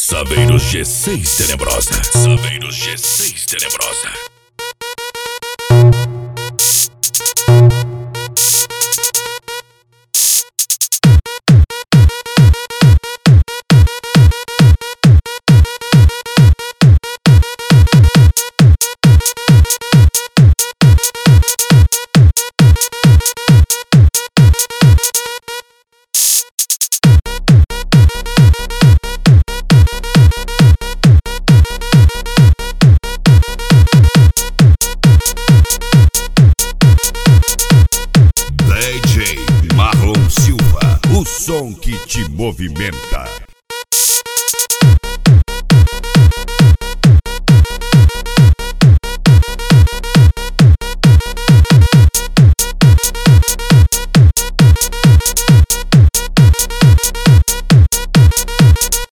Saveiros G6 Tenebrosa. Saveiros G6 Tenebrosa. DJ Marlon Silva, o som que te movimenta.